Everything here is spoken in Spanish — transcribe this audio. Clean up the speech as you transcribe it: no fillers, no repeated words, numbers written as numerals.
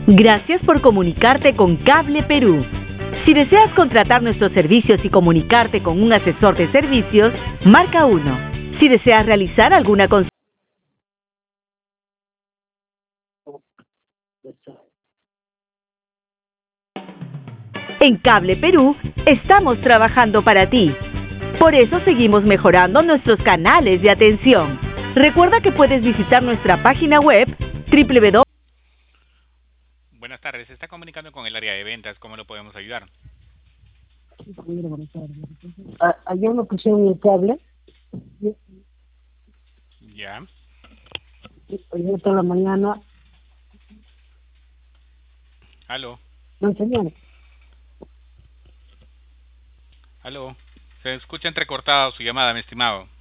Gracias por comunicarte con Cable Perú. Si deseas contratar nuestros servicios y comunicarte con un asesor de servicios, marca 1. Si deseas realizar alguna consulta en Cable Perú, estamos trabajando para ti. Por eso seguimos mejorando nuestros canales de atención. Recuerda que puedes visitar nuestra página web www. Buenas tardes, se está comunicando con el área de ventas, ¿cómo lo podemos ayudar? Buenas tardes. Ayer me pusieron el cable, Ya. ayer toda la mañana, Aló, me enseñaron. aló. Se escucha entrecortado su llamada, mi estimado.